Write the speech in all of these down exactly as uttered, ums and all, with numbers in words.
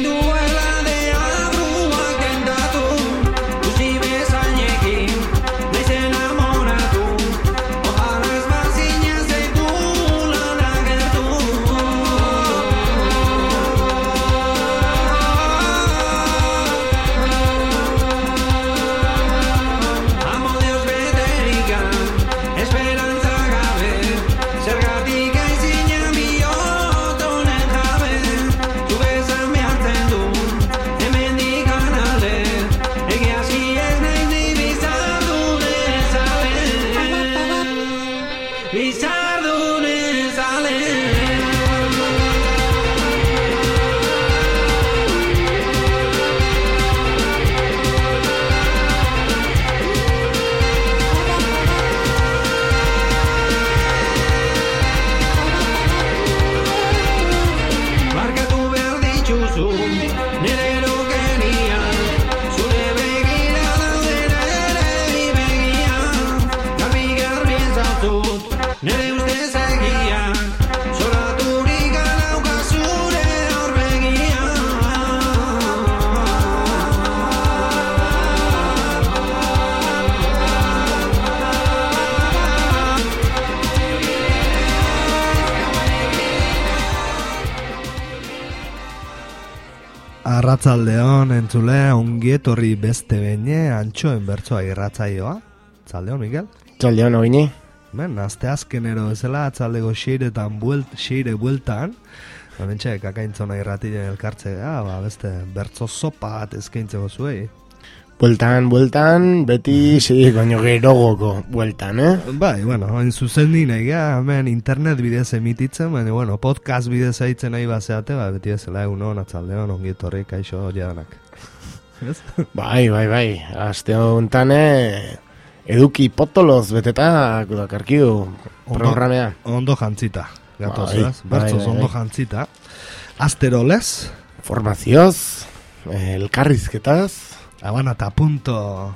Arratzaldeon entzule, ongietorri beste beine antxoen bertsoa irratzaioa. Tzaldeon, Miguel? Tzaldeon, oini. Ben, azte azkenero ezela, atzaldeko xeiretan buelt, xeire bueltan. Bentxe, kakaintzona irratilen elkartzea, ba, beste bertso sopa bat eskaintzeko zuei. Bueltan, bueltan, beti zei baino gerogoko bueltan, eh? Bai, bueno, hain zuzen di nahi, hemen internet bidez emititzen, baina, bueno, podcast bidez aitzen nahi bazeate, ba, beti ezela egunon, atzaldeon, ongietorri, kaixo, jadanak. Bai, bai, bai, aste honetan, eduki potoloz beteta, dakarkiu programea. Ondo jantzita, gatoz, bai, ez? Bertzoz bai, bai, ondo bai. jantzita. Asterolez. Formazioz, elkarrizketaz. Habana eta punto.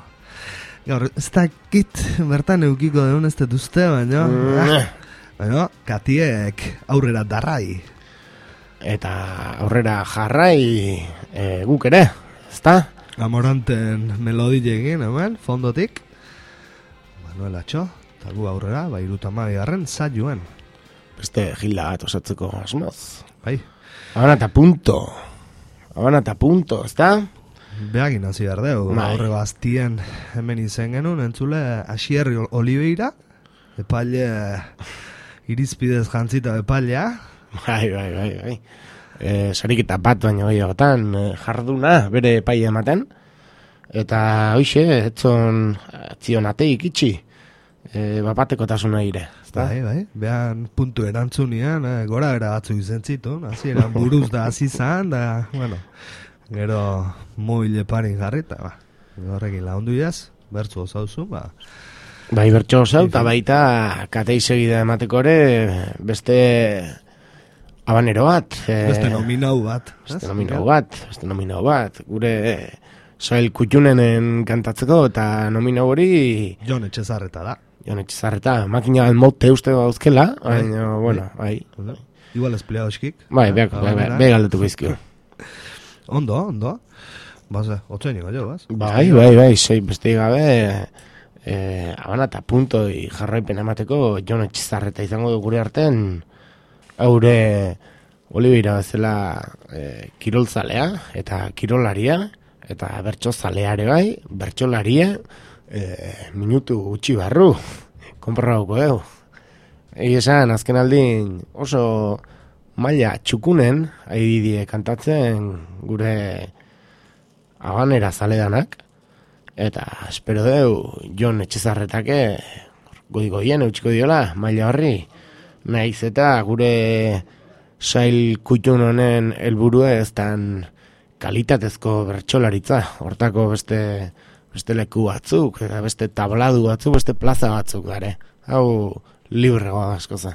Gaur, ez dakit bertan eukiko deun ez detuzte, baina Mm. baina, katiek aurrera darrai. Eta aurrera jarrai e, guk ere, ezta? Amoranten melodilekin, hemen, fondotik. Manuel Atxo, eta gu aurrera, bai irutamabi garren, zailuen. Beste gilda bat osatzeko asmoz. Bai, Habana eta punto. Habana eta punto, ezta? behagin hasi behar dugu, Bai. aurre baztien hemen izen genuen, entzule Asierri Oliveira, epaile irizpidez jantzita epailea. Bai, bai, bai, bai. E, sariketa bat baino gehiagotan e, jarduna bere epaia ematen. Eta hoxe, etzon atzion ateik itxi. E, bapateko tasuna ire. Ezta? Bai, bai, behan puntu erantzunian, eh, gora era batzu izen zitun, hasi eran buruz da hasi zan, da, bueno, gero mobile parin jarrita, ba, horrekin laundu jaz, bertzu osauzu, ba. Bai, bertso zau, eta baita katei segida emateko ere beste habanero bat. E, Beste nominau bat. Beste nominau bat, beste nominau bat. Gure Soel Kutxunenen kantatzeko eta nominau hori Jon Etxezarreta da. Jon Etxezarreta, makina almote uste gauzkela, baina, bueno, bai. Igual espliado eskik. Bai, beak, bai, bai, bai galdetuko izkio. Ondo, ondo. Baze, otxain ingo jo, baz? Bai, bai, bai, sei beste gabe, eh, Habana eta punto jarraipen emateko Jon Etxezarreta izango du gure arten, haure Oliveira bezala eh, kirolzalea eta kirolaria, eta bertsozaleare bai, bertsolaria, eh, minutu gutxi barru, konprobauko egu. Egi esan, azken aldin oso maila txukunen, haididie kantatzen gure habanera zaledanak, eta espero deu Jon Etxezarretake goi-goien eutxiko diola, maila horri, naiz eta gure sail kutxun honen helburua ez dan kalitatezko bertsolaritza, hortako beste beste leku batzuk, eta beste tabladu batzuk, beste plaza batzuk gare. Hau libregoa askoza.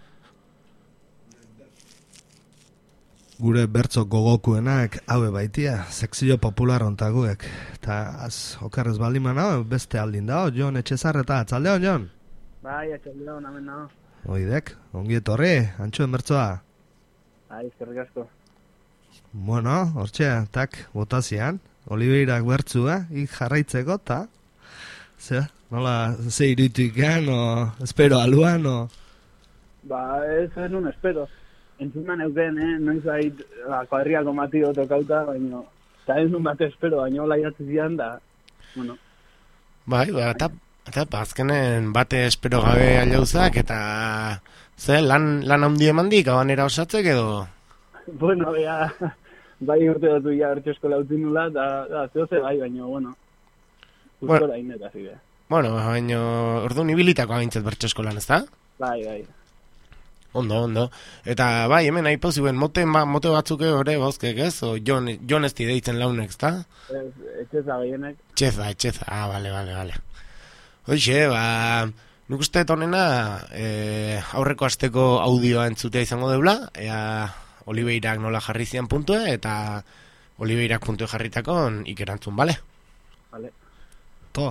Gure bertzo gogokuenak haue baitia, sekzio popular ontaguek. Eta az, okarrez baldiman hau, beste aldin dao, Jon Etxezarreta, atzaldeon, Jon? Bai, atxaldeon, amen nago. Oidek, ongi etorri, antxoen bertzoa. Bai, eskerrik asko. Bueno, hortxe, tak, botazian, Oliveirak bertzua, ik jarraitzeko, ta, ze, nola, ze irutuikan, o, espero aluan, o... Ba, ez ez nun espero. Entzunan euken, eh, noiz bait, ba, kuadriako matio tokauta, baina, eta ez nun bat espero, baina hola idatzi zian, da, bueno. Bai, ba, eta, eta azkenen bate espero gabe alauzak, eta, ze, lan, lan handi emandik, abanera osatzek edo... Bueno, bea, bai urte dut ja bertso eskola utzi nula, eta, da, zehoze bai, baina, bueno, Bueno. gustora ineta zide. Bueno, baina, orduan ibilitako abintzat bertso eskolan, ez da? Bai, bai. Ondo, ondo. Eta bai, hemen aipo zuen, mote, ma, mote batzuk ere bozkek, ez? O Jon, Jon ez deitzen launek, ez da? Ez, etxeza gehienek. Txeza, txeza, ah, bale, bale, bale. Hoxe, ba, nik uste honena e, aurreko asteko audioa entzutea izango deula, ea Oliveirak nola jarri zian puntue, eta Oliveirak puntue jarritakon ikerantzun, bale? Vale. To,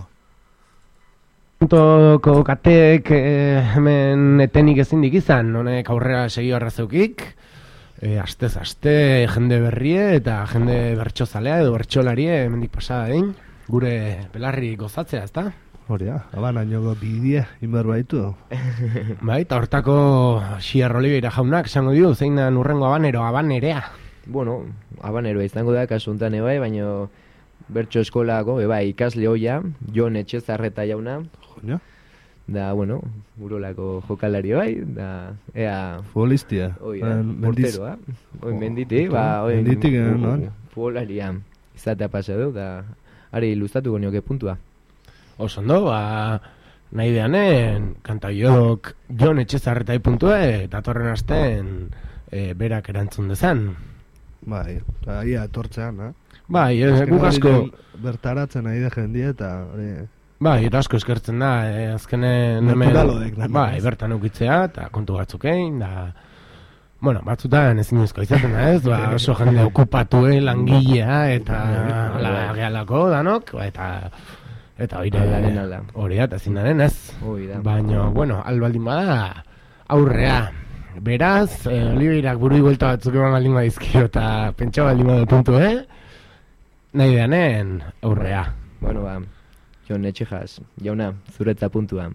Puntoko katek eh, hemen etenik ezindik izan, honek aurrera segio arrazeukik, e, astez aste jende berrie eta jende bertxozalea edo bertxolarie hemendik pasada dein, gure belarri gozatzea, ezta? hori da, abanainoko bidea, inber baitu. Bai, eta hortako Xiar Oliveira jaunak esango dio, zein da urrengo abanero, abanerea. Bueno, abaneroa izango da, kasu honetan ebai, baina bertso eskolako, ebai, ikasle hoia, Jon Etxezarreta jauna, Joño, da, bueno, urolako jokalari bai, da, ea, futbolistia. oi da, Eh, mendiz- porteroa, oi, menditi, Oh, ba, oi, menditik, eh, no? futbolaria, izatea pasa du, da, ari luztatuko nioke puntua. Oso ondo, ba, nahi deanen, kantaiok Jon Etxezarretai puntue, datorren asten e, berak erantzun dezan. Bai, eta ia etortzean, eh? Bai, e, guk asko, bertaratzen nahi da jendia, eta hori... bai, eta asko eskertzen da, e, azkenen Naturaloek, lan, bai, ez? bertan eukitzea, eta kontu batzukein, da, bueno, batzutan ezinezko izaten da ez, ba, oso jende okupatue, langilea, eta la, gehalako danok, ba, eta... Eta hori Aldaren alda. hori da, eta ezin daren ez. Hoi da. Baina, bueno, albaldin bada, aurrea. Beraz, eh, Oliveirak burui buelta batzuk eman baldin badizkio, eta pentsa baldin badu puntu, eh? Nahi deanen, aurrea. Bueno, ba, Jon Etxejas, jauna, zuretza puntua.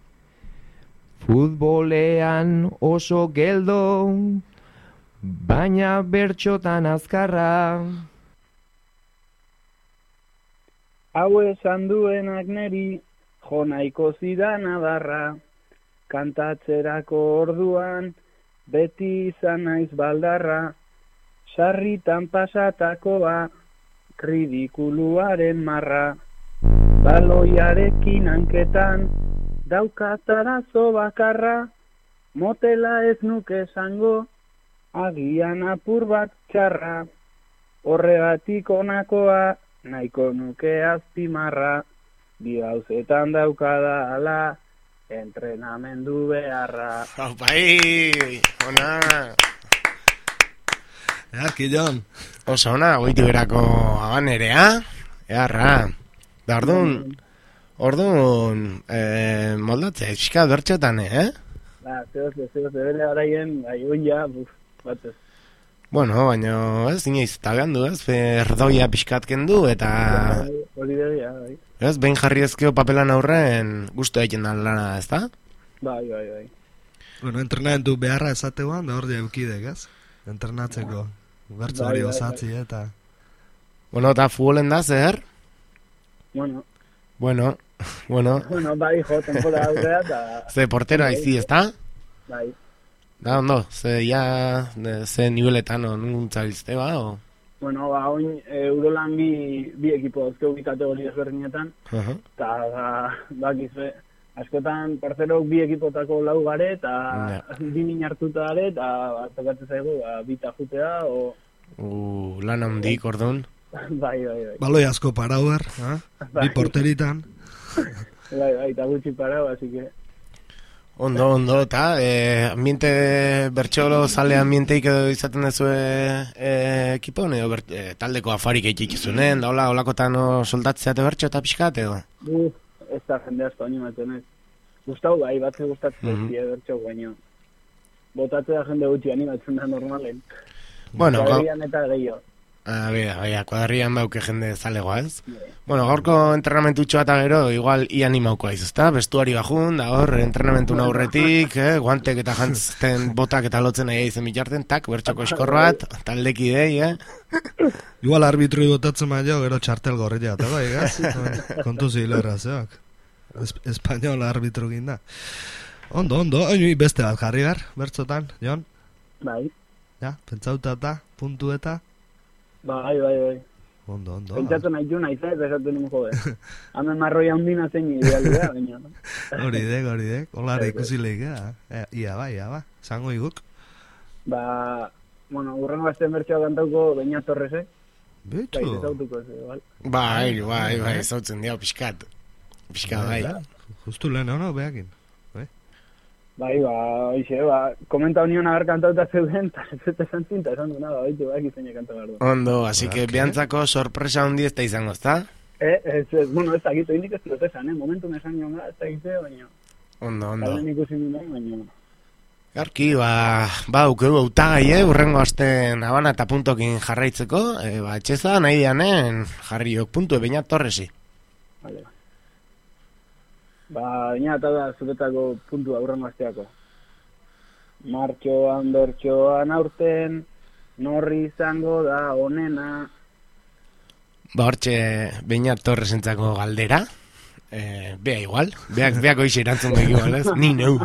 Futbolean oso geldo, baina bertxotan azkarra. Hau esan duenak neri, jo nahiko zidan adarra, kantatzerako orduan, beti izan naiz baldarra, sarritan pasatakoa, ridikuluaren marra, baloiarekin hanketan, daukatarazo bakarra, motela ez nuke esango, agian apur bat txarra, horregatik onakoa, nahiko nuke azpimarra, bi gauzetan daukada ala, entrenamendu beharra. Aupai, ona. Earki, Jon. Oso ona, goitu berako abanerea, earra. Da, orduan, orduan, eh, moldatzea, pixka bertxotan, eh? Ba, zehoze, zehoze, bere garaien, bai, oia, buf, batez. Bueno, baina ez, inoiz, eta behan du, ez, berdoia pixkatken du, eta... Bai, hori degia, bai. Ez, behin jarri ezkeo papelan aurren gustu egiten da lana, ez da? Bai, bai, bai. Bueno, entrenamentu beharra esateguan, da hor eukidek, ez? Entrenatzeko, bertzo hori Bai, bai, osatzi, eta... Bueno, eta futbolen da, zer? Bueno, Bueno, bueno, bueno, bai, jo, temporada aurrea, eta... ze portero aizi, ez da? Bai, Da, ondo, ze ya, de- ze niveletan, o, nuntza bizte, ba, o? bueno, ba, oin, e, Eurolan bi, bi ekipo azkeu bi kategori ezberdinetan, Uh-huh. eta, ba, bakizue, askotan parterok bi ekipotako lau gare, eta Ja. bi min hartuta gare, eta ba, tokatzen zaigu, ba, bita jutea, o... Uh, lan handik, orduan. bai, bai, bai. Baloi asko parauer, eh? Bi porteritan. Bai, bai, eta gutxi parau, así que... Ondo, ondo, eta eh, ambiente, bertxolo zale ambienteik edo izaten duzu eh, ekipon, edo bert, eh, taldeko afarik eitik izunen, da hola, holakotan o, soldatzeate bertxo eta pixkat, edo? Uf, ez da jende asko animatzen ez. Gustau bai, batze gustatzen Mhm. mm -hmm. bertxok baino. Botatzea jende gutxi animatzen da normalen. Bueno, gau... Kuadrian eta gehiago. Ah, bera, bera, kuadrian bauke jende zalegoa, ez? Bueno, gaurko entrenamentu eta gero, igual ia animauko aiz, ezta? Bestuari bajun, da hor, entrenamentu aurretik, eh? Guantek eta jantzten botak eta lotzen nahi izen bitarten, tak, bertxoko eskor bat, taldeki dei, eh? Igual arbitrui botatzen maio, gero txartel gorri eta bai, gaz? Kontu zilerra, zeak. Es Espainola arbitru ginda. Ondo, ondo, oinui beste bat jarri gar, bertzotan, Jon? Bai. Ja, pentsauta eta, puntu eta? Bai, bai, bai. Ondo, ondo. Pentsatu nahi du nahi zait, esatu nuen jode. Hemen marroia hundina zein idealidea, baina. Hori dek, hori dek, holara ikusi lehikea. Ia ba, ia ba, zango iguk. Ba, bueno, urrengo azten bertxoa kantauko Beñat Torresek. Bitu. Bai, ezautuko ez, bai. Bai, bai, bai, ezautzen dira, pixkat. Pixkat, bai. Justu lehen hau, behakin. Bai, ba, oixe, ba, komenta union haber kantauta zeuden, eta ez ez esan zinta, esan du nada, baitu, bai, izan kanta behar du. Ondo, así que behantzako sorpresa hundi ez da izango, ezta? Eh, ez, ez, bueno, ez dakit, indik ez dut esan, eh, momentu nesan joan gara, ez dakit, baina. Ondo, ondo. Kalen ikusi nuen, baina. Garki, ba, ba, ukeu autagai, eh, urrengo asten Habana eta puntokin jarraitzeko, eh, ba, etxeza nahi dianen jarri jok puntu, Beñat Torresi. Vale. Ba, baina eta da zuretako puntua urrengo asteako. Martxoan, bertxoan aurten, norri izango da onena. Ba, hortxe Beñat Torresentzako galdera. Eh, bea igual, beak, beak oixe erantzun da igual, ez? Ni neu.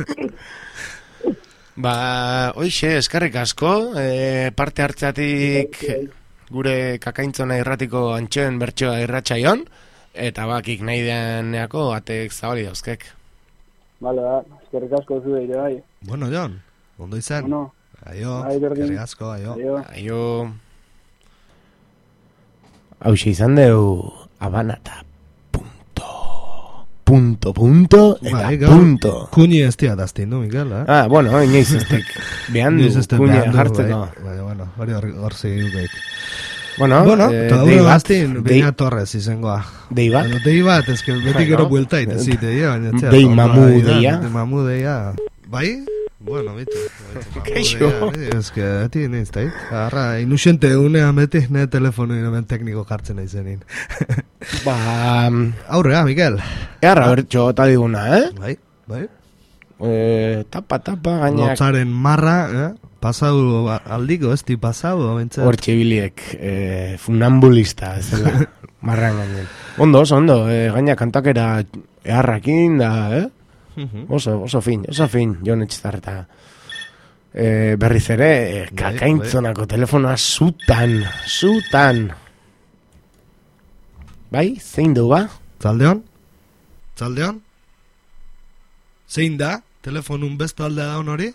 Ba, oixe, eskarrik asko, eh, parte hartzatik gure kakaintzona irratiko antxoen bertxoa irratxaion, eta bakik nahi deaneako atek zabali dauzkek. Bale, ba, eskerrik asko zu ere, bai. Bueno, Jon, ondo izan. Bueno, aio, bai, berdin. eskerrik asko, aio. Aio. Aio... Hauxe izan deu Habana eta punto. Punto, punto, eta Bai, gaur, punto. Kuni ez tia daztin du, Mikel, eh? Ah, bueno, inoiz estek. Behan du, Inoiz ez dut kuña behan du, jartzeko. bai, bai, bueno, hori hor, hor segiduk. Bueno, Bueno, eh, eta dei hori bat, gaztin, dei- Beñat Torres izengoa. Dei bat, Bueno, dei bat, ez que beti Bueno. gero buelta ite zite, ja, baina txea. Dei ondo mamu ari da, deia. Dei mamu deia. Bai? Bueno, bitu. Kaixo. Ez que, beti niz, tait. Arra, inusente unean beti, ne telefonu inomen tekniko jartzen nahi zenin. ba, Aurrea, Mikel. earra bertxo eta diguna, eh? Bai, bai. Eh, tapa, tapa, gainak. Lotzaren marra, eh? Pasau aldiko, ez di pasau, bentsat. Hortxe biliek, eh, funambulista, ez dela, marran gainen. Ondo, oso, ondo, eh, gainak kantakera earrakin da, eh? Mhm. Oso, oso fin, oso fin, Jon Etxezarreta. Eh, berriz ere, eh, kakaintzonako telefonoa zutan, zutan. Bai, zein du ba? Zaldeon? Zaldeon? Zein da? Telefonun bestu alde da hori?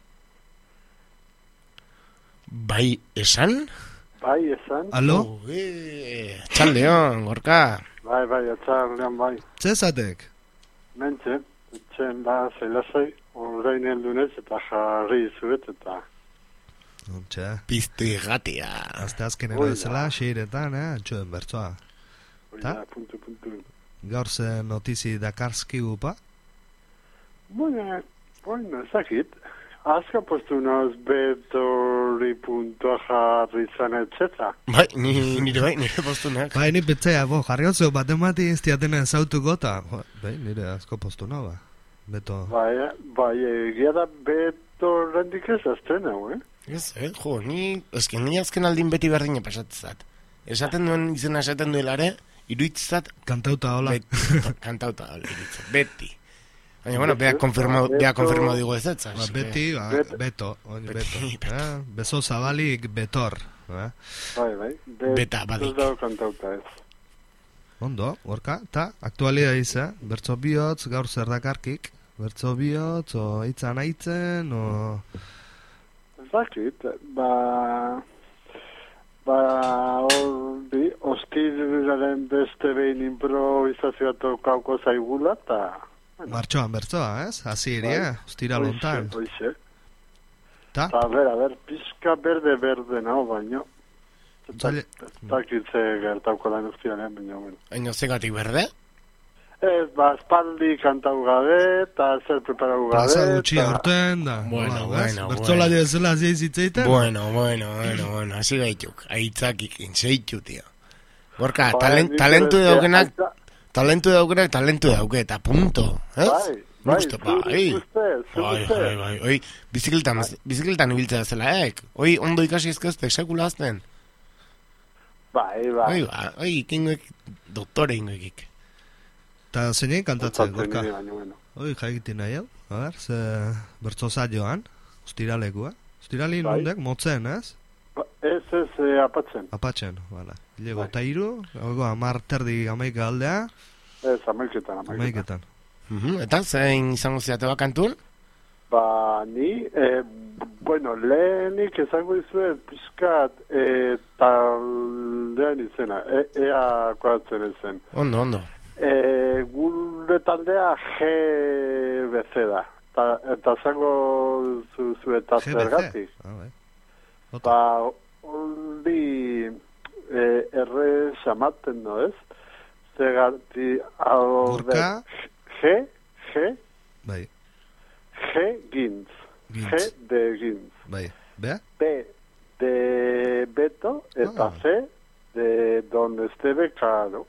Bai, esan? Bai, esan. Alo? Ué, txaldeon, gorka. Bai, bai, atxarlean bai. Zezatek? Mentxe, etxen da zelasai, orain heldunez eta jarri zuet eta... Ontxe. Piztu irratia. Azte azkeneko bezala, seiretan, eh? Antxoen bertzoa. Ta? puntu, puntu. Gaur ze notizi dakarski gupa? Bueno, bueno, ezakit. Azka postu noz betorri puntua jarri zan etxeta. Bai, ni, nire bai, nire postunak. Bai, ni betzea, bo, jarri hotzu, batemati ez diatena ezautuko, eta, bai, nire asko postu no, ba. Beto. Bai, bai, egia da betorrendik ez azten hau, eh? Ez, eh, jo, ni, eske ni azken aldin beti berdine pasatzat. Esaten duen izena esaten duelare, iruitzat Kantauta hola. beti, kantauta hola, iruitzat, beti. Baina, bueno, beha konfirmau, beha konfirmau digu ez etza. Ba, beti, ba, Bet- beto, oin, beto. Beti, beto. Eh? Bezo zabalik betor. Eh? Bai, bai. Bet- Beta badik. Ez dago kantauta ez. Ondo, gorka, eta aktualia iza, bertzo bihotz, gaur zer dakarkik, bertzo bihotz, o itzan aitzen, o... Zakit, ba... Ba, hori, ostiraren beste behin improvisazioa tokauko zaigula, eta... Martxoan bertzoa, ez? Hasi iria, ustira lontan. Hoixe. Ta? Ta, a ber, a ber, pizka berde-berde nao, baino. Zaila- Zakit ze gertauko lan ustianean, baina, bueno. Haino zegatik berde? Ez, ba, espaldi kantau gabe, eta zer preparau gabe. Plaza gutxi eta- aurten, da. Bueno, Hola, bueno, Bertzola bueno. bezala zei zitzeiten. Bueno, bueno, bueno, bueno, hasi gaituk. Aitzakikin, zeitu, tio. Gorka, Joder, talen, nik talentu eske daukenak, aitza- talentu daukenak, talentu dauke, eta punto. Ez? Bai, bai, Gusto, zure bai. ustez, zure Bai, ustez. bai, bai. Oi, bizikletan, bizikletan ibiltzea zela, ek? Oi, ondo ikasi ezkezte, sekula azten. Bai, bai. Oi, ba, oi, ikingoek, doktore ingoekik. Eta zein kantatzen, Gustatzen gorka. niri baino, bueno. Hoi, jaikitin nahi hau. A ber, ze bertzo saioan, ostiralekua. Ostirali Bai. nondek, motzen, ez? Ba, Ez, ez, eh, apatzen. Apatzen, bala. Ilego, Bai. eta iru, hau amar terdi amaika aldea, Ez, amaiketan, amaiketan. amaiketan. Mhm, eta zein izango ziate bakantun? Ba, ni, eh, bueno, lehenik esango dizuet pixkat eh, taldean izena, e, ea koatzen ezen. Ondo, ondo. E, gure taldea G B C da. Ta, eta zango zu, zu eta G B C? zergatik. Ah, bai. Ota. Ba, hori e, erre xamaten, no ez? Zergati, hau... Gorka? G, G, Bai, G gintz. Gintz. G de gintz. bai. Bea? B de Beto eta Ah. C de Don Esteve Caro.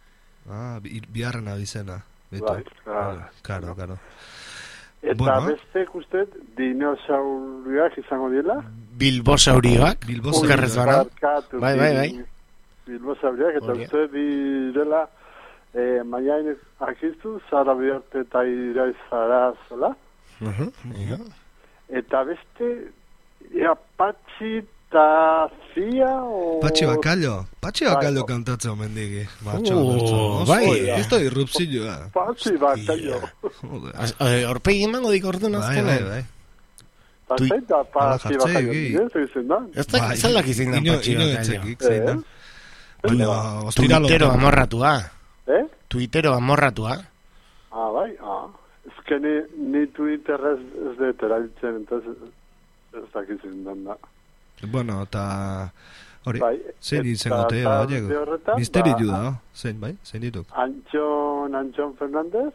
Ah, bi, biharren abizena. Beto. Bai, claro. Vale, Karo, karo. Eta Bueno. beste ustez dinosaurioak izango dira. Bilbosaurioak, Bilbosaurioak. okerrez bana. Barkatu, Bai, bai, bil- bai. Bilbosaurioak, eta Hori. uste direla eh, maiain akizu, zara biharte eta iraiz zara zola. Mhm, ja. Eta beste, ea, patxi eta zia, o... Patxi Bakallo. Patxi Bakallo Bai. kantatzen omen digi. Martxo, Oh, bertzo. bai. Esto irrupzioa. Patxi bakallo. Joder. Az- eh, Horpegi emango dik ordu Bai, nazkenen. bai, bai. Eta Tui- zein da patxi Hala bakallo. jartzei, Ez izen da? Ez da, zalak izin da Ino- patxi ino bakallo. etzekik, zein da. Eh? Baina, ostiralo. Tuitero amorratua. Eh? Tuitero amorratua. Ah, bai, ah. Ez que ni, ni Twitter ez, ez dut erabiltzen, entonces ez dakizin dan da. Bueno, eta... Hori, Bai, zein eta izango te, talde oiego. horretan, Misteri ba, da, oh. Zein, bai? Zein dituk? Antxon, Antxon Fernandez,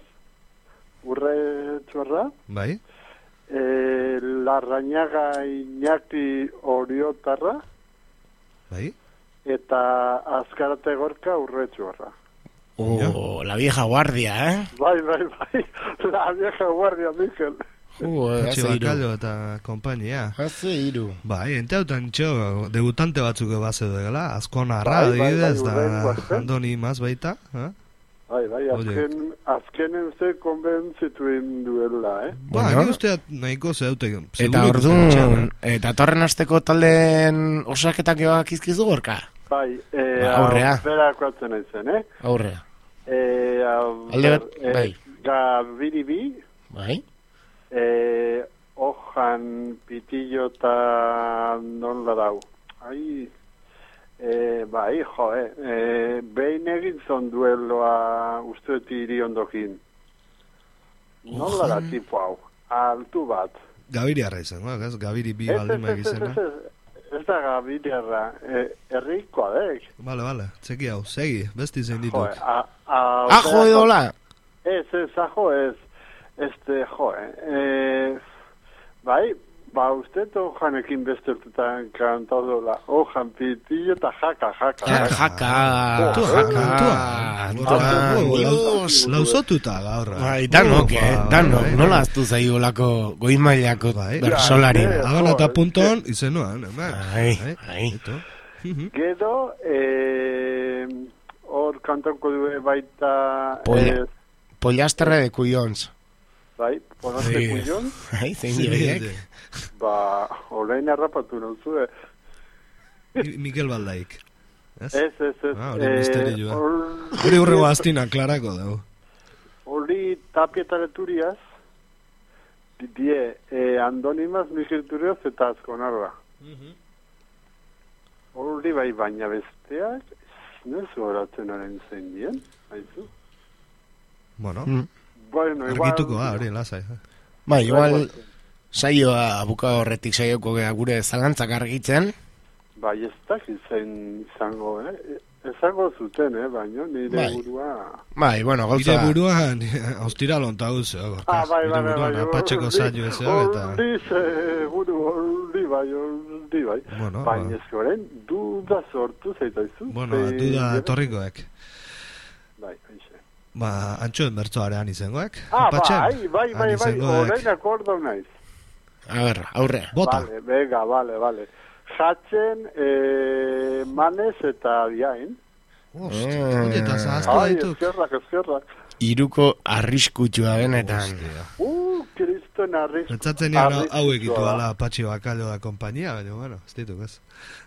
Urre Txorra, Bai? eh, Larrañaga Iñaki Oriotarra, Bai? eta Azkarate Gorka Urre Txorra. Oh, la vieja guardia, eh? Bai, bai, bai, la vieja guardia, Mikel. Uh, Patxi haze iru. Bakallo eta kompainia. Haze iru. Bai, ente hautan txo, debutante batzuk base dela, Azkonarra, Bai, bai, bai, adibidez, Urren da Guarten. Andoni Maz baita, eh? Bai, bai, azken, azkenen ze konbentzituen duela, eh? Ba, Bueno. ni usteat nahiko zeute. Eta orduan, eta torren asteko taldeen osaketak joak izkizu gorka? Bai, eh, Ba, aurrea. Berako atzen aizen, eh? Aurrea. Eh, Alde bat, eh, bai. Gabiri bi, Bai? eh, Ojan Pitillo eta non la dau. Ai, eh, bai, jo, eh, eh, behin egin zon dueloa uste dut hiri ondokin. Non la da Ojan. tipo hau, altu bat. Gabiri arra izan, ba, ez? Gabiri bi Ez, baldin ez, ez, ez, magizena. ez, ez, ez da gabiriarra, eh, herrikoa dek. Bale, bale, txeki hau, segi, besti zein Jo, dituk. a, a, Ajo edola! Ez, ez, ajo ez. Este, jo, eh, bai, ba, uste Ojanekin besteltetan kantadola. Ojan Pitillo eta jaka, jaka. Ja, jaka. jaka, Antua, jaka, antua. antua, Lau- Dios. Lausotuta gaur. Bai, danok, eh, Ba, danok, bai, nola bai. aztu zaigolako goi mailako Bai. bersolari. Ja, Habana eta Jo, punton, izenuan, hemen. Ai, ai. Ito. Mhm. Gero, eh, hor kantauko due baita... Polla. eh, Pollasterre de Cuyons. bai, ponaste Ai, kuion, ai, zein Zein dioiek. diote? ba, orain harrapatu nauzue. Mi- Mikel Baldaik. Ez? Ez, ez, ez. Ah, hori eh, misterioa. hor- Hori hurrengo astina klarako dago. Hori tapietareturiaz, die, eh, Andonimaz, Miguel Turioz eta Azkonarra. Hori bai baina besteak, nezu horatzen oren zein dien, haizu? Bueno, Mm. Bueno, argituko da, hori, lasai. Bai, igual, saioa buka horretik saioko gea gure zalantzak argitzen. Bai, ez dakit zein izango, eh? esango zuten, eh, baino, nire Bai. burua... Bai, bueno, gauza... Nire buruan, ostira lonta guz, Ah, bai, bai, bai, bai, apatxeko zailo ez, eta... Ordi, buru, ordi, bai, ordi, bai. Bueno, baina ba. ez goren, duda sortu zaitaizu. Bueno, duda etorrikoek. Bai, aixe. Ba, antxoen bertzoarean izangoek. Ah, apatxen? bai, bai, bai, Han bai, izangoek. orain akordo naiz. A ber, aurre. Bota. Vale, venga, vale, vale. Jatzen, eh, manez eta diain. Ost, Mm. oie, eta zahaztu Ai, dituk. ezkerrak, ezkerrak. Iruko arriskutsua benetan. Hostia. Uh, kriston arriz. Pentsatzen nian hau- hau egitu ala Patxi Bakallo da kompainia, baina, bueno, ez dituk ez.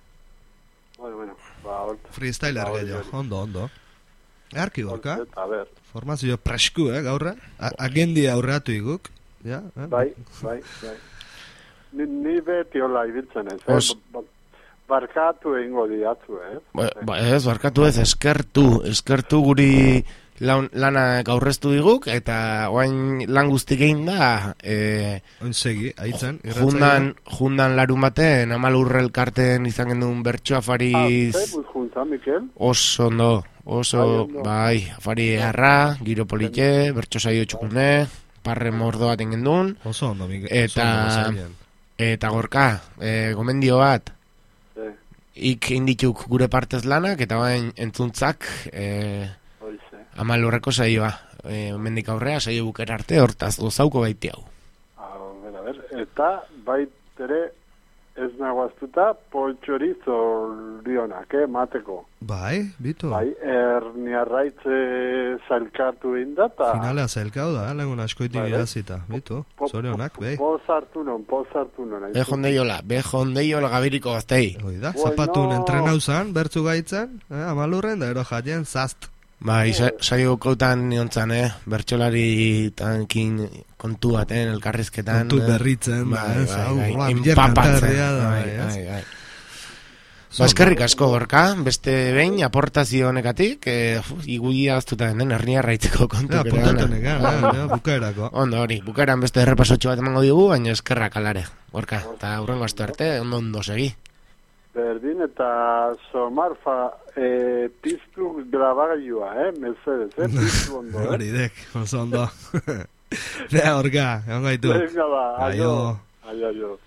Bueno, bueno, ba, hort. Freestyler Ba, gehiago, hori. ondo, ondo. Earki gorka, Hortzet, a ber, formazio presku, eh, gaurra. A- Agendia aurreatu iguk. Ja, eh? bai, bai, bai. Ni, ni beti hola ibiltzen ez, eh? Os- Ba- ba- Barkatu egingo diatzu, eh? Ba, ba, ez, barkatu ez, eskertu, eskertu guri laun, lana gaurreztu diguk, eta oain lan guztik egin da, e, Oin segi, aitzen, jundan, jundan larun baten, amal urre elkarten izan gendun bertso Ah, afariz, zeibuz junta, Mikel? oso ondo, oso, Bai, ondo. bai, afari erra, giro politxe, bertso saio txukune, parre mordo bat egin gendun, Oso ondo, Miguel. Eta- oso ondo bazailen. eta gorka, e, gomendio bat, Eh, ik indituk gure partez lanak, eta bain entzuntzak, e, hoize. amal horreko saioa, e, mendik aurrea, saio bukera arte, hortaz gozauko baiti hau. A ver, a ver. Eta, baitere, ez nagoaztuta, poltsorizo lionak, eh, mateko. Bai, bitu. Bai, erniarraitze zailkatu inda, eta... Finalea zailkau da, lehengun askoitik Bai, bai. irazita. Bitu, Po- zorionak, po- behi. Poz hartu non, poz hartu non. Be jondeiola, be jondeiola gabiriko gaztei. Hoi da, Bueno. zapatun entrenau zan, bertzu gaitzen, eh, amalurren, da ero jaien zazt. Bai, sa, saio kautan niontzan, eh, bertxolari tankin kontu baten, elkarrizketan. Kontu eh. berritzen, da, bai, ez, bai, hau, bai, hola, biler empapatzen, kantarria da, bai, bai, ez? bai, bai. Ba, eskerrik asko gorka, beste behin aportazio honekatik, eh, iguia aztuta den, hernia raitzeko kontu. Ja, bere puntatu gana. negan, ja, bukaerako. Ondo hori, bukaeran beste errepasotxo bat emango digu, baina eskerrak alare, gorka, eta aurrengo astu arte, ondo ondo segi. Berdin eta somarfa e, piztu grabagailua, eh, mesedez, eh, piztu ondo, eh. Hori dek, oso ondo. Rea, orga, egon gaitu. Venga ba, aio. Aio. Aio, aio.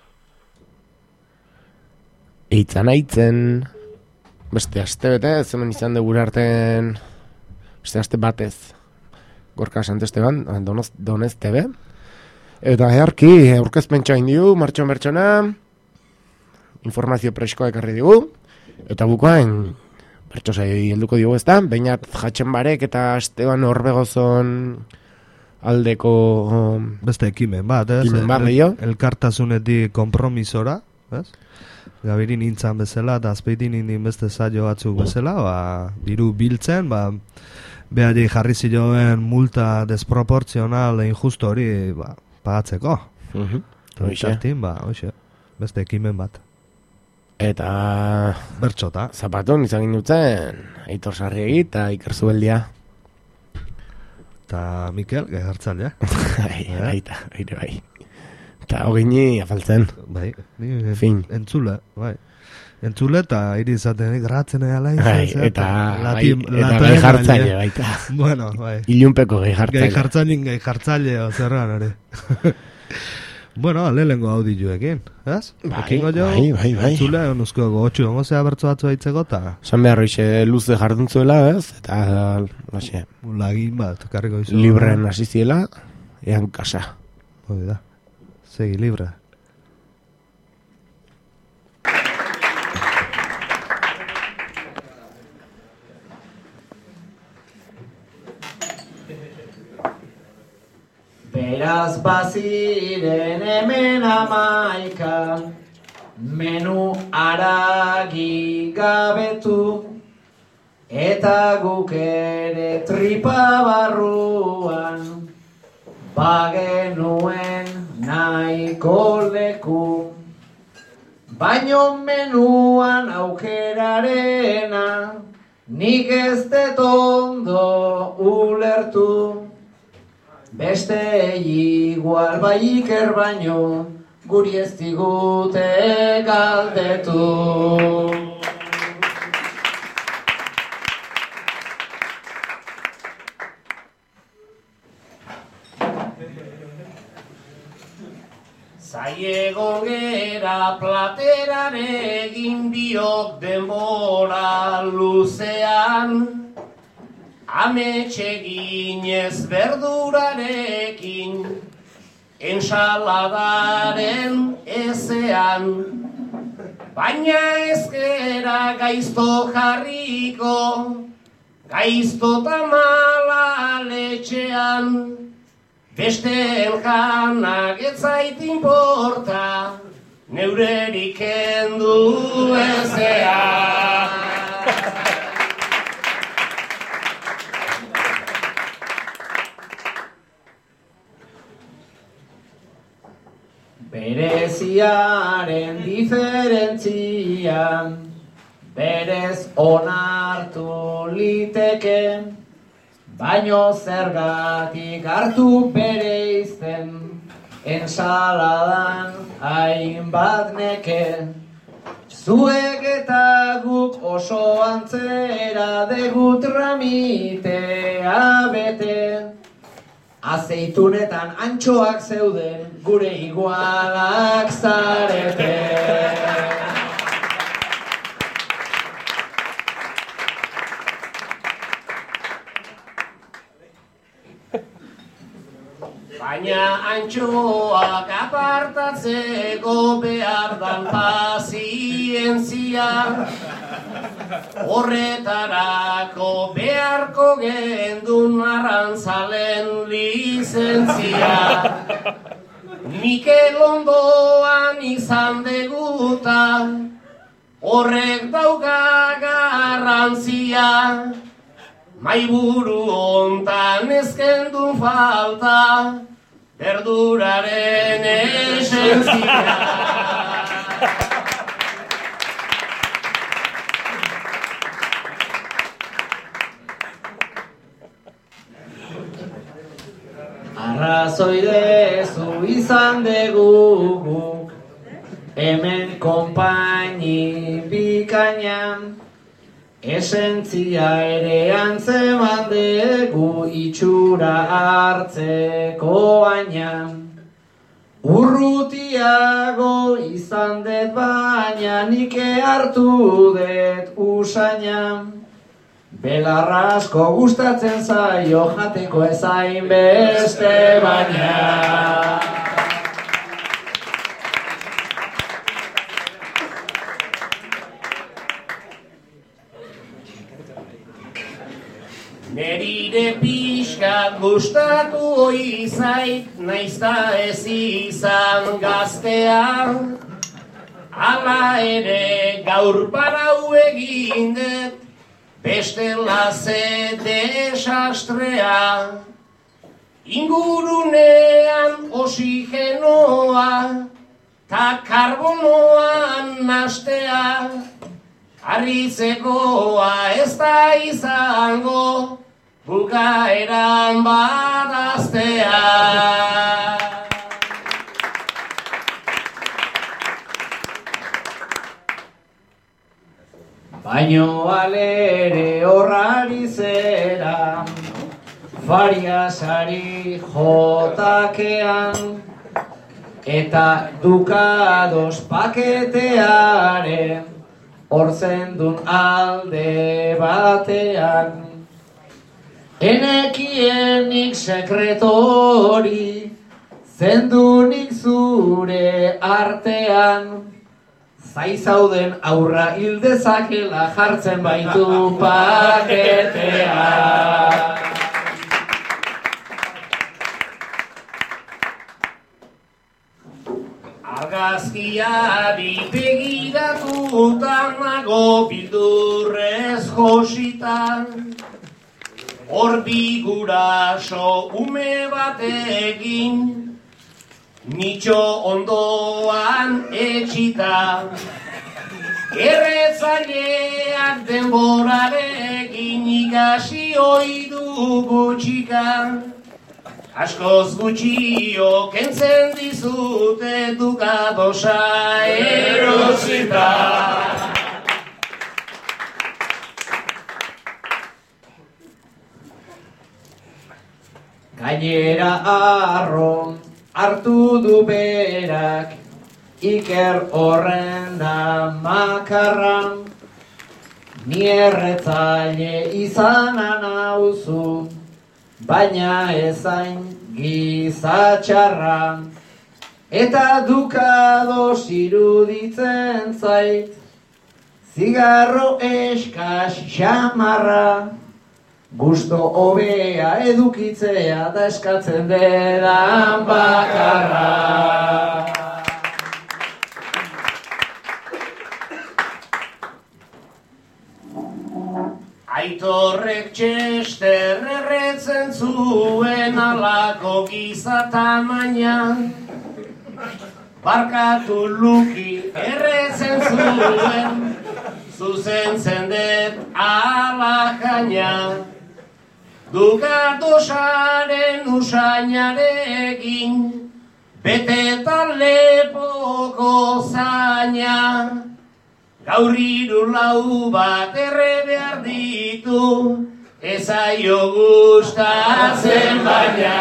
Eitzan aitzen, beste aste bete, ez hemen izan de gure artean, beste aste batez, Gorka Sant Esteban, donoz, donez T V, eta eharki, aurkezpentsa indiu, martxon bertxona, informazio preskoa ekarri digu, eta bukoain, bertxo saio helduko digu ezta, Beñat Jatzen Barek eta Esteban Orbegozon aldeko Beste ekimen bat, ez? Ekimen bat, El- gehiago. Elkartasunetik kompromisora, ez? Gabirin nintzan bezala, eta azpeitin nindin beste zailo batzuk bezala, ba, diru biltzen, ba, behari jarri ziloen multa desproportzional e injusto hori, ba, pagatzeko. Mhm. Eta Hoxe. bitartin, ba, hoxe, beste ekimen bat. Eta Bertxota. zapatun izan gindutzen, Aitor Sarriegi eta Iker Zubeldia. Eta Mikel, gai hartzalea. Bai, Eh? baita, aire bai. Eta hogeini afaltzen. Bai, ni, Fin. entzule, bai. Entzule eta hiri izaten, gratzen ala Bai, izan. eta, Latin, bai, eta latin gai jartzaile baile. baita. Bueno, bai. Ilunpeko gai Gai jartzaile. jartzailin, gai jartzaile, zerran, hori. Bueno, alelengo audioekin, ez? Bai, Ekingo jo, bai, bai, bai. entzule, onuzko gogotxu, ongo zea bertzu batzu haitzeko, eta Zan behar hoxe luze jarduntzuela, ez? Eta, laxe, lagin bat, karriko izu. libren hasi ziela, ean kasa. Hori da, segi libre. Beraz baziren hemen amaika, menu aragi gabetu, eta guk ere tripa barruan, bagenuen nahiko leku. Baino menuan aukerarena, nik ez dut ondo ulertu. Beste igual bai Iker baino, guri ez digute galdetu. Aiego gera platerarekin biok denbora luzean, ametxeginez berdurarekin, ensaladaren ezean, baina ezkera gaizto jarriko, gaizto tamala letxean, beste elkanak etzait inporta, neurerik endu ezean. Bereziaren diferentzian, berez onartu liteke, baino zergatik hartu bereizten, ensaladan hainbat neke. Zuek eta guk oso antzera dugu tramitea bete, azeitunetan antxoak zeuden, gure igualak zarete. Baina antxoak apartatzeko behar dan pazientzia, horretarako beharko gendun arrantzalen lizentzia. Mikel ondoan izan deguta, horrek dauka garrantzia, maiburu ontan ezkendun falta, berduraren esentzia. Arrazoi dezu izan dugu guk, hemen konpaini bikainan, esentzia ere antzeman dugu itxura hartzeko baina. Urrutiago izan dut baina nik hartu dut usaina. Belarrasko gustatzen zaio jateko ezain beste baina. Nerire pixkat gustatu hoi zait, naizta ez izan gaztea. Hala ere gaur parau egin dut, bestela ze desastrea. Ingurunean oxigenoa, ta karbonoan nastea. Harritzekoa ez da izango, bukaeran badaztea. Baino alere horrari zera, fariasari jotakean, eta dukados paketearen, horzen dun alde batean. Enekienik sekretori, zendunik zure artean, zaizauden aurra hildezakela jartzen baitu paketean. Argazkiari begiratutan nago bildurrez jositan, hor bi guraso ume batekin, nitxo ondoan etxita. Erretzaileak denborarekin ikasi ohi du gutxika, askoz gutxio kentzen dizute dukadosa erosita. Gainera arron hartu du berak, Iker horren da makarra, ni erretzaile izanan hauzu, baina ezain gizatxarra, eta dukados iruditzen zait, zigarro eskas xamarra, gusto hobea edukitzea da eskatzen dedan bakarra. Aitorrek txester erretzen zuen alako gizatamaina, barkatu luki erretzen zuen, zuzentzen dut alakaina. Dukatosaren usainarekin, beteta lepoko zaina, gaur hiru lau bat erre behar ditu, ezaio gustatzen baina.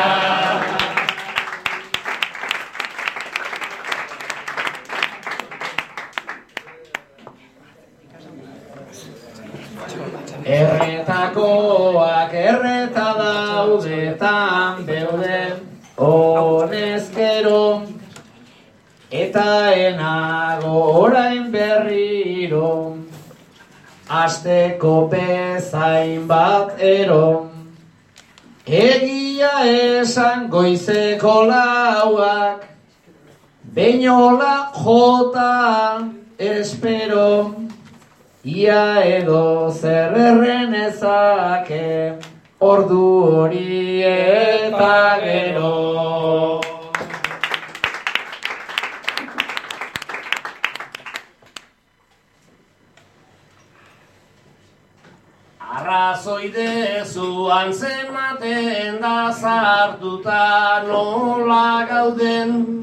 Erretakoak erreta daudetan beuden honezkero, eta enago orain berriro, asteko bezain bat ero. Egia esan goizeko lauak, beinola jota espero, ia edo zer erren ezake, ordu hori eta gero. Arrazoi dezuan zematen da zartuta nola gauden,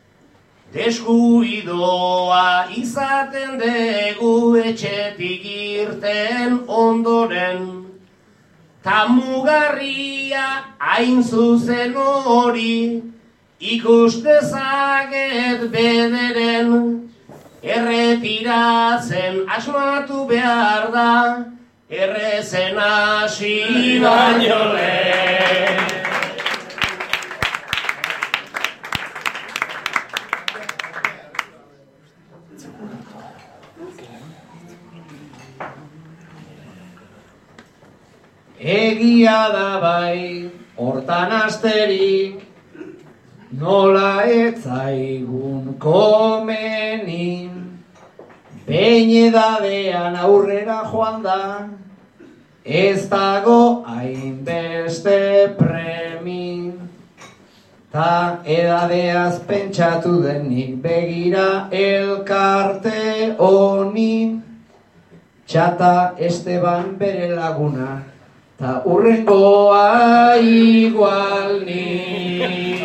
deskuidoa izaten degu etxetik irten ondoren, ta mugarria hain zuzen hori ikus dezaket bederen, erretiratzen asmatu behar da, errezen hasi baino lehen. Egia da bai, hortan asterik, nola etzaigun komenin, behin edadean aurrera joan da, ez dago hainbeste premin, ta edadeaz pentsatu denik begira elkarte honi, txata Esteban bere laguna, ta urrengoa igual ni.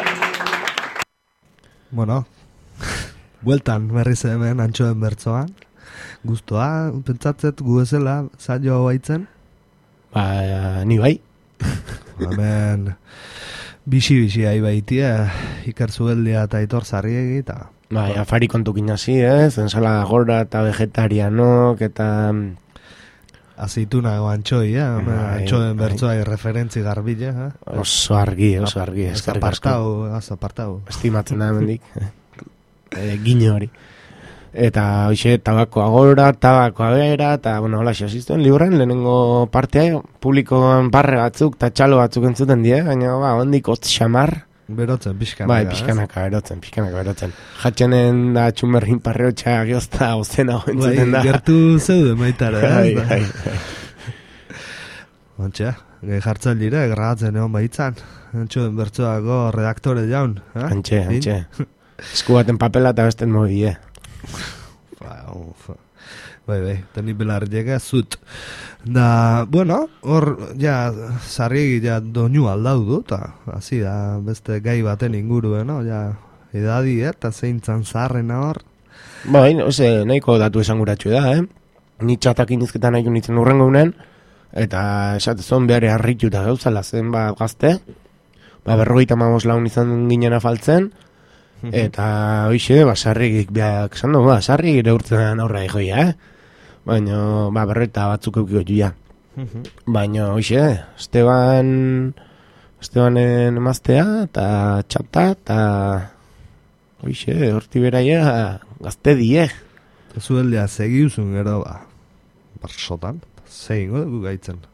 Bueno, bueltan berriz hemen antxoen bertzoan. Guztua, pentsatzet gu ezela zailo baitzen? Ba, ni bai. Hemen bixi-bixi ahi baitia, Iker Zubeldia eta Aitor Zarriegi eta... Bai, afari kontukin hasi, ez? Ensalada gorda eta vegetarianok eta... Azeituna ego antxoi, eh? Bai, Antxoen bai. bertzoa referentzi garbila, eh? Oso argi, oso argi. Ez eskerrik asko. apartau, ez apartau. Estimatzen da hemendik. e, gine hori. Eta hoxe, tabakoa gora, tabakoa bera, eta, bueno, hola, xasiztuen libren, lehenengo partea, publikoan barre batzuk, eta txalo batzuk entzuten die, baina, ba, ondik otz xamar. Berotzen, pixkanaka. Bai, pixkanaka berotzen, pixkanaka berotzen. Jatxenen da txumerrin parreotxa giozta ozena entzuten da. Bai, gertu zeude maitara, Bai, ez da? bai. Ontsa, gehi jartzailire, gragatzen egon baitzan. Antxoen bertzoako redaktore jaun, eh? Antxe, antxe. Esku baten papela eta besten mobile. Ba, uf. Bai, bai, teni belarriega zut. Da, bueno, hor, ja, Zarriegi ja doinu aldau du, eta hasi da beste gai baten inguruen, no? Ja, edadi, eh? Eta zeintzan zaharrena hor. Bai, ose, nahiko datu esanguratxu da, eh? Ni txatakin izketan nahi nintzen urrengo unen, eta esatezon behar harritu eta gauzala zen bat gazte, ba, berrogeita mamos laun izan ginen afaltzen, Eta hoixe, ba, sarrik, beak esan dugu, ba, sarrik ere urtzen aurra joia, eh? Baina, ba, berreta batzuk eukiko juia. Baina, hoixe, Esteban, Estebanen emaztea, eta txapta, eta hoixe, horti beraia gazte die. Eta zueldea segiuzun gero, ba, barsotan, zehingo dugu gaitzen.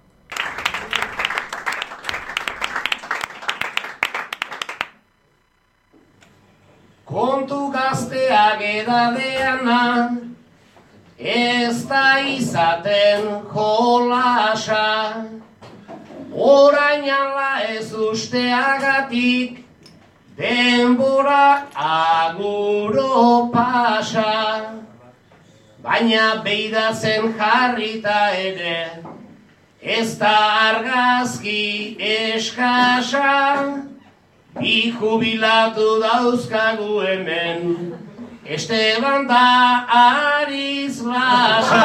Kontu gazteak edadeana, ez da izaten jolasa, orain ala ez usteagatik, denbora aguro pasa, baina beidatzen jarrita ere, ez da argazki eskasa, bi jubilatu dauzkagu hemen, Esteban da Ariz Lasa.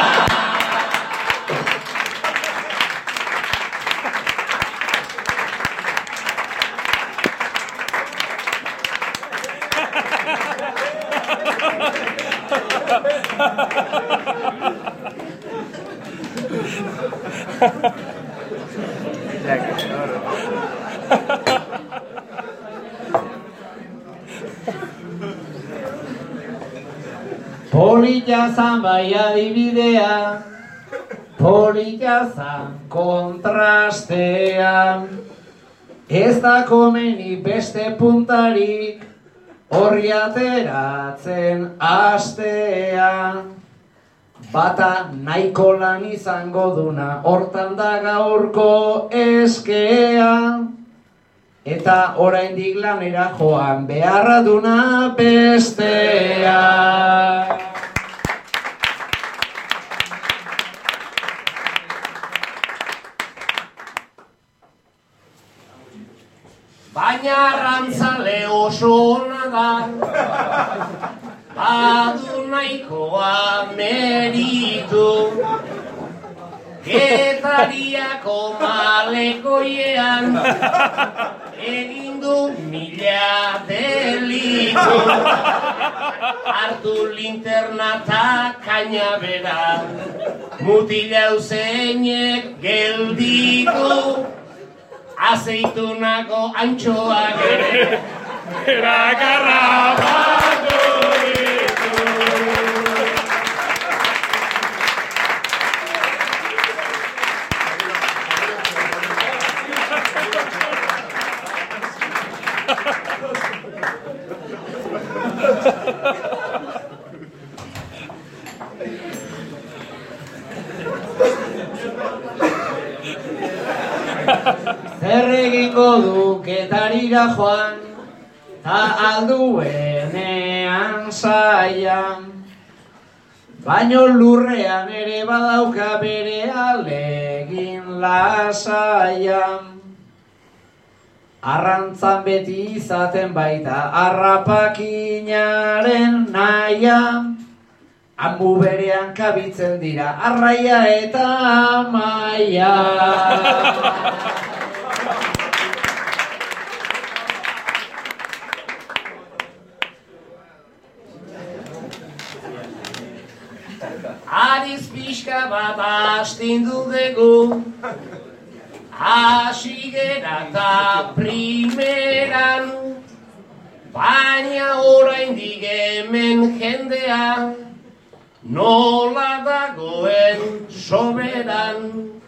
Polita zan bai adibidea, polita zan kontrastea, ez da komeni beste puntarik horri ateratzen astea. Bata nahiko lan izango duna, hortan da gaurko eskea, eta oraindik lanera joan beharra duna bestea. Baina arrantzale oso ona da, badu nahikoa meritu, Getariako malekoiean egin du mila delitu, hartu linterna eta kainabera, mutilau zeinek gelditu, azeitunako antxoak ere, erakarra batu ditu. Zer egingo du Getarira joan, ta alduenean saian, baino lurrean ere badauka bere alegin lasaian. Arrantzan beti izaten baita arrapakinaren naia, amu berean kabitzen dira arraia eta amaia. Ariz pixka bat astindu dugu, hasi gera eta primeran, baina oraindik hemen jendea, nola dagoen soberan.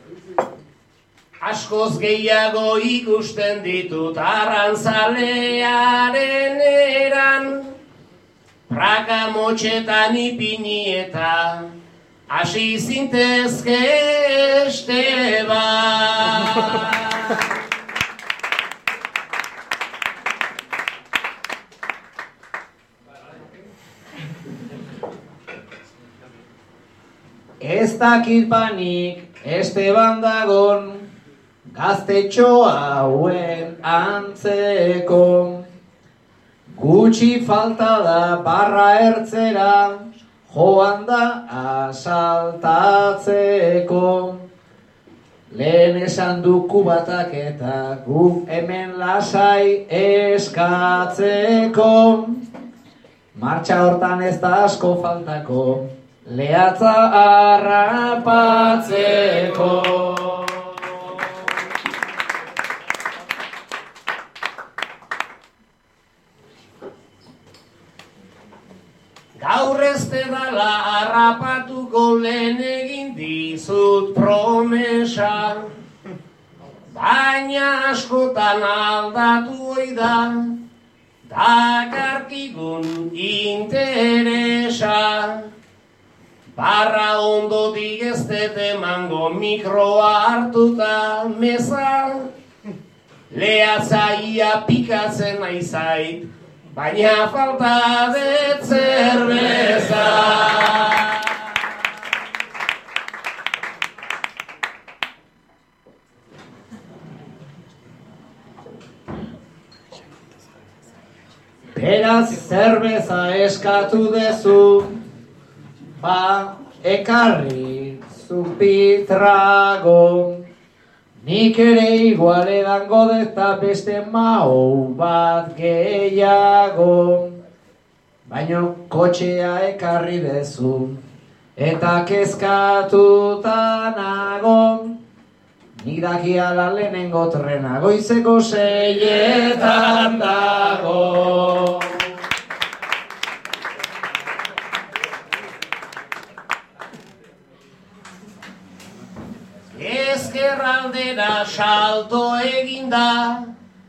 Askoz gehiago ikusten ditut arrantzalearen eran, praka motxetan ipini eta hasi zintezke Esteban. Ez dakit banik Esteban dagon, gaztetxo hauen antzeko. Gutxi falta da barra ertzera, joan da asaltatzeko. lehen esan du kubatak eta guk hemen lasai eskatzeko. Martxa hortan ez da asko faltako, lehatza harrapatzeko. Gaur ez dela harrapatuko lehen egin dizut promesa, baina askotan aldatu ohi da, dakarkigun interesa. Barra ondotik ez dut emango mikroa hartuta meza, lehatzaia pikatzen naizait, baina falta dut zerbeza. Beraz zerbeza eskatu dezu, ba ekarri zupitrago. Nik ere igual edango dezta beste mao bat gehiago. Baina kotxea ekarri dezu, eta kezkatuta nago. Nik dakiala lehenengo trena goizeko seietan dago. Ezkerraldera salto eginda,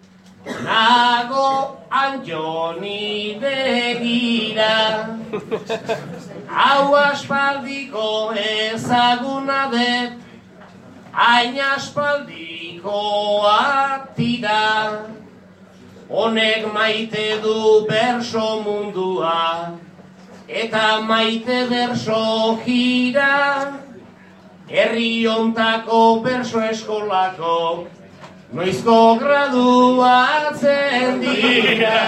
nago Antoni begira. Hau aspaldiko ezaguna dut, hain aspaldikoa tira. Honek maite du berso mundua, eta maite berso gira. Herri hontako berso eskolako noizko graduatzen dira.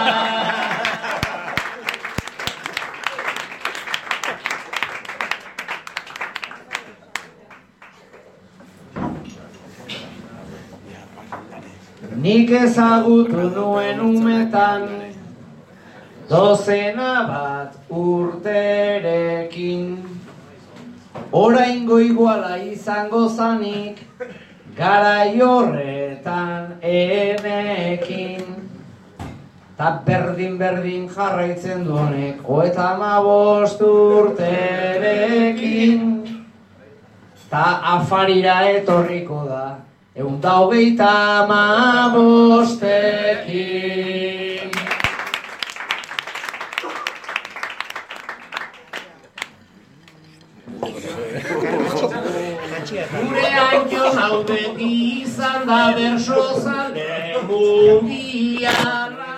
Nik ezagutu nuen umetan, dozena bat urterekin. Oraingo iguala izango zanik, garai horretan enekin. Ta berdin-berdin jarraitzen du honek, hogeita hamabost urterekin. Ta afarira etorriko da, ehun eta hogeita hamabostekin. Gure Anjon hau beti izan da bersozale mundiala.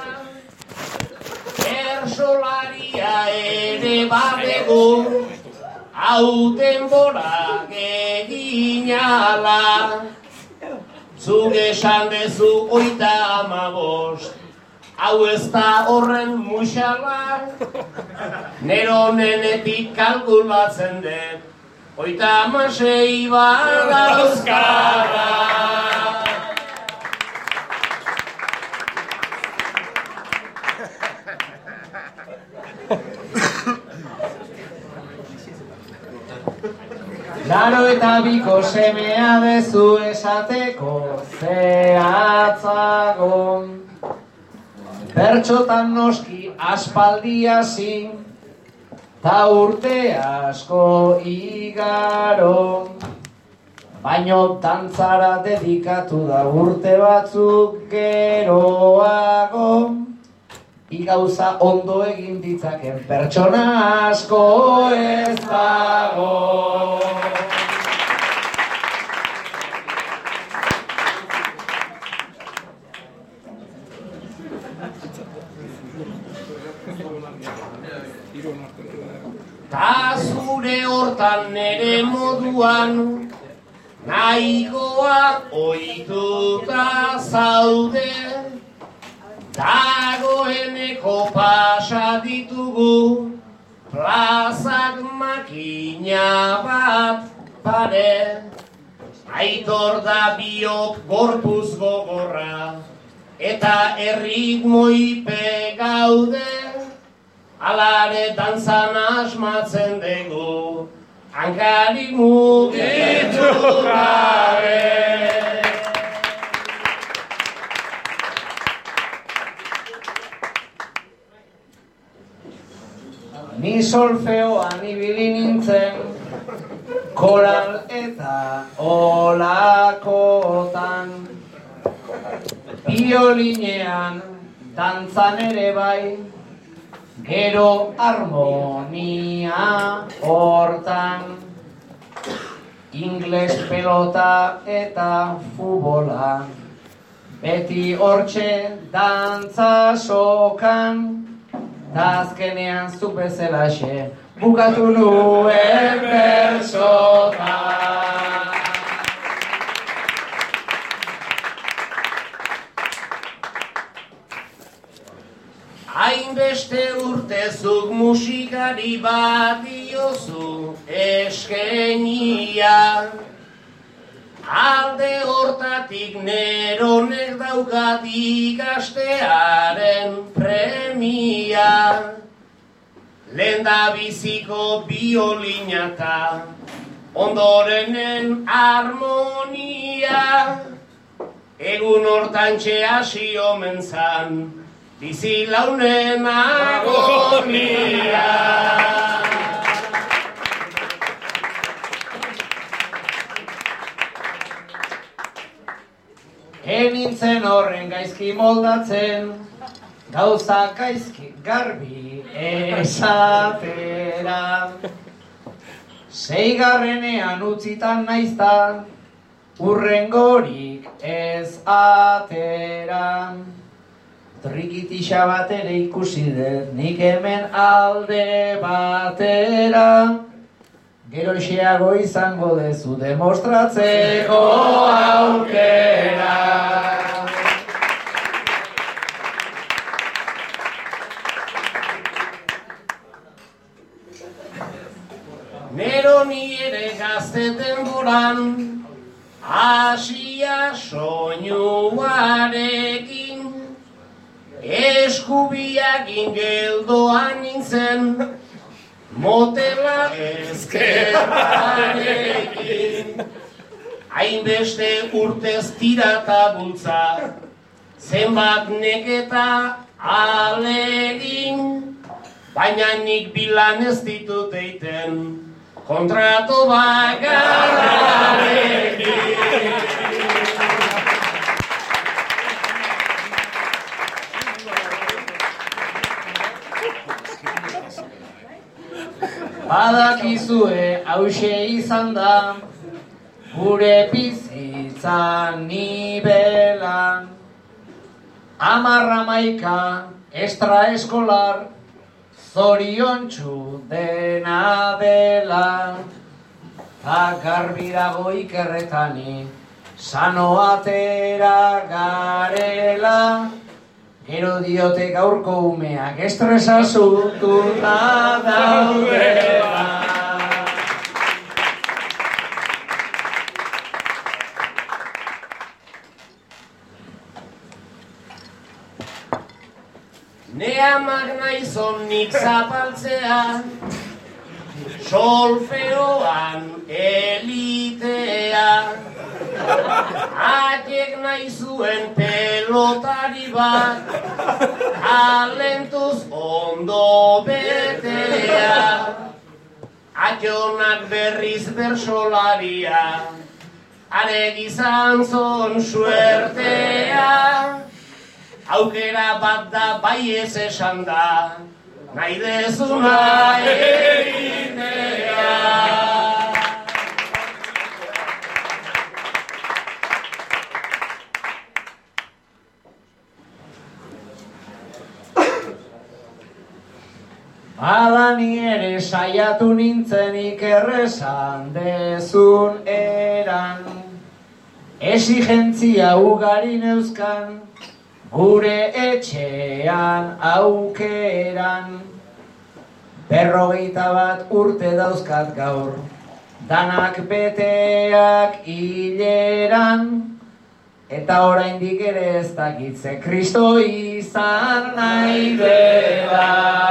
Bersolaria ere badego, hau denborak egin ala. Zuk esan dezu hogeita hamabost, hau ez da horren muxala. Nero nenetik kalkulatzen dut, hogeita hamasei badauzkara. Laro eta biko semea dezu esateko zehatzago. Bertxotan noski aspaldi hasi, ta urte asko igaro. Baino dantzara dedikatu da urte batzuk geroago. Igauza ondo egin ditzaken pertsona asko ez dago. Ta zure hortan nere moduan, nahikoa ohituta zaude. Dagoeneko pasa ditugu, plazak makina bat pare. Aitor da biok gorpuz gogorra, eta erritmoipe gaude, alare dantzan asmatzen dugu, hankarik mugitu gabe. Ni solfeoan ibili nintzen, koral eta olakotan, biolinean dantzan ere bai, gero harmonia hortan, ingles pelota eta futbola, beti hortxe dantza sokan, da azkenean zu bezalaxe bukatu nuen bertsotan. Hainbeste urtezuk musikari bat diozu eskenia, alde hortatik neronek daukat ikastearen premia. Lenda biziko biolina eta ondorenen harmonia, egun hortantxe hasi omen zan bizilaunen agonia. Enintzen horren gaizki moldatzen, gauza gaizki garbi esatera. Seigarrenean utzitan naizta, urrengorik ez atera. Trikitixa bat ere ikusi dut, nik hemen alde batera. Geroxeago izango dezu demostratzeko aukera. Nero ni ere gazte denboran, hasia soinuarekin, eskubiakin geldoan nintzen, motela ezkerrarekin. Hainbeste urtez tirata bultza, zenbat neketa alegin, baina nik bilan ez ditut eiten, kontratu bakarrarekin. Badakizue hause izan da, gure bizitzan nibelan. Amarra maika extraeskolar, zoriontsu dena dela. Ta garbi dago ikerretani, sano atera garela. Gero diote gaurko umeak estresa zututa daudela. Ne amak naizon nik zapaltzea, solfeoan elitea. Atiek nahi zuen pelotari bat, talentuz ondo betea. Ationak berriz bersolaria, arek izan zon suertea. Aukera bat da bai ez esan da, nahi dezuna egitea. Bada ni ere saiatu nintzen ikerresan dezun eran, exigentzia ugari neuzkan, gure etxean aukeran. Berrogeita bat urte dauzkat gaur, danak beteak hileran, eta oraindik ere ez dakitze Kristo izan nahi dela.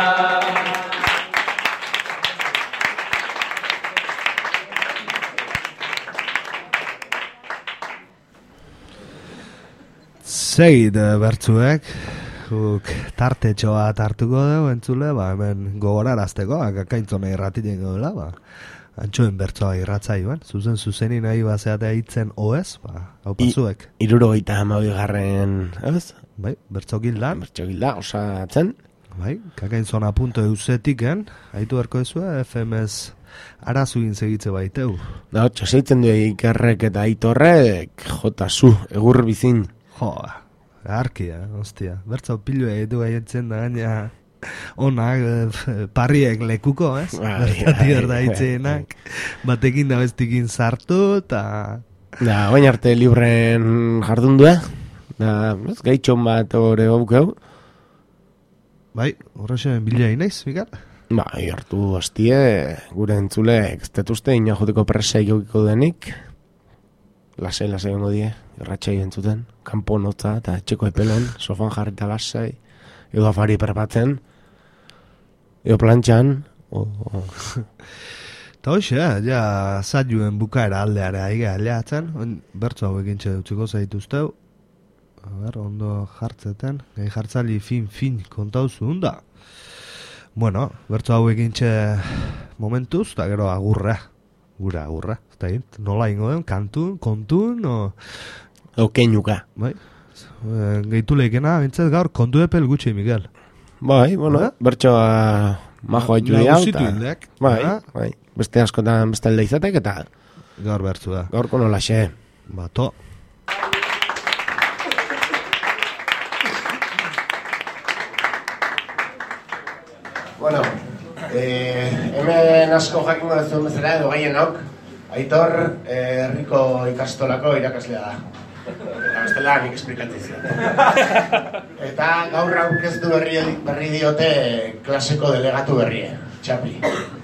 Segit bertzuek, guk tartetxo bat hartuko dugu entzule, ba, hemen gogorarazteko, akaintzona irratiten gaudela, ba, antxoen bertzoa irratzaioan, zuzen zuzeni nahi bazeatea hitzen oez, ba, hau patzuek. Iruro gaita hamabi garren, ez? Bai, bertzo gildan. Bertzo gilda, osatzen. Bai, kakainzona punto eusetiken, haitu erko ezua, F M S arazuin segitze baiteu. Da, txoseitzen du Ikerrek eta Aitorrek, jota zu, egur bizin. Jo, arkia, ostia. Bertzo pilua edu gaietzen da gaina onak parriek lekuko, ez? Bertati berda hitzeenak. Batekin da bestikin sartu, eta... Da, baina arte libren jardun du, da, ez, gaitxon bat hori gaukeu. Bai, horrexen bila inaiz, Mikael? Bai, hartu hastie, gure entzulek, ez detuzte, inajoteko presa ikokiko denik. Lasai, lasai hongo die, irratxai entzuten, kanpo notza eta etxeko epelon, sofan jarrita lasai, edo afari perpatzen, edo plantxan, o... Eta hoxe, ja, zailuen bukaera aldeare aiga aleatzen, bertzo hau egintxe dutxiko zaituzteu, a ber, ondo jartzeten, gai jartzali fin-fin kontauzu hunda. Bueno, bertzo hau egintxe momentuz, eta gero agurra, gure agurra. Eta nola ingo den, kantun, kontun, o... Okeinuka. Bai, gehitu lehikena, bintzat gaur, kontu epel gutxi, Miguel. Bai, bueno, bertsoa majo haitu dira. Nagusitu hildek. Bai, bai, beste askotan beste alde izatek, eta... Gaur bertzu da. Gaurko nola xe. Bato. Bueno, eh, hemen asko jakingo duzuen bezala, edo gehienok, Aitor herriko ikastolako irakaslea da. Eta bestela nik esplikatzizio. Eta gaur aurkeztu berri, berri diote klaseko delegatu berrie, Txapi.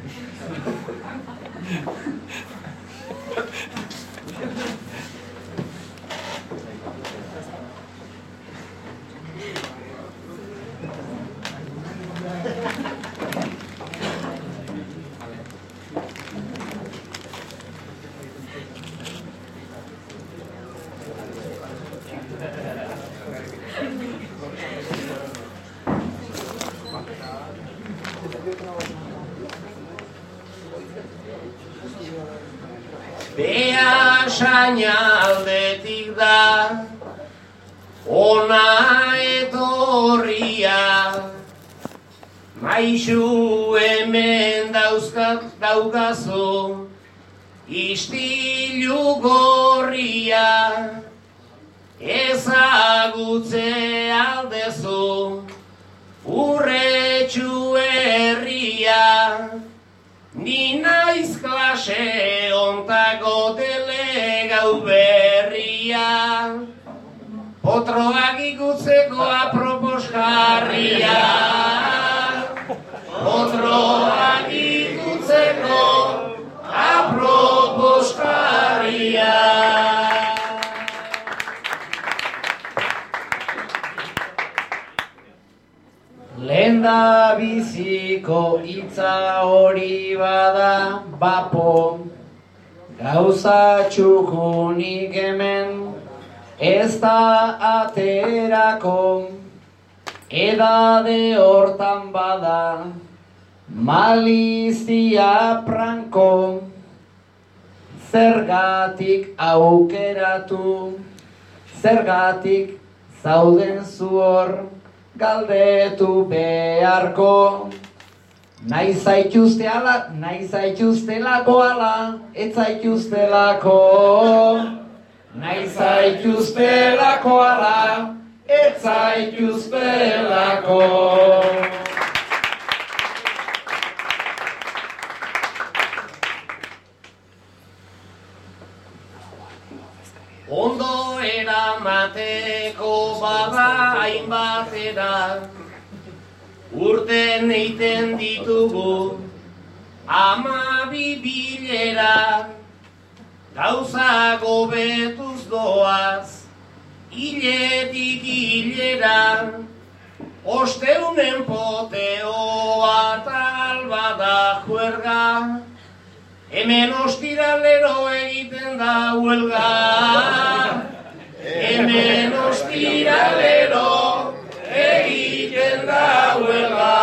Beasaina aldetik da ona etorria, maixu hemen dauzkat daukazu istilu gorria, ezagutze aldezu urretxu herria. Ni naiz klase ontako delegau berria, potroak ikutzeko apropos jarria, potroak ikutzeko apropos jarria. Lenda biziko hitza hori bada bapo, gauza txukunik hemen ez da aterako, edade hortan bada malizia pranko, zergatik aukeratu, zergatik zauden zuhor, galdetu beharko. Nahi zaituzte ala, nahi zaituztelako ala, ez zaituztelako. Nahi zaituztelako ala, ez zaituztelako. Ondo eramateko bada hainbatera, urten eiten ditugu, Amabi bilera, gauza gobetuz doaz, hiletik hilera, osteunen poteoa tal bada juerga, hemen ostiralero egiten da huelga, hemen ostiralero egiten da huelga.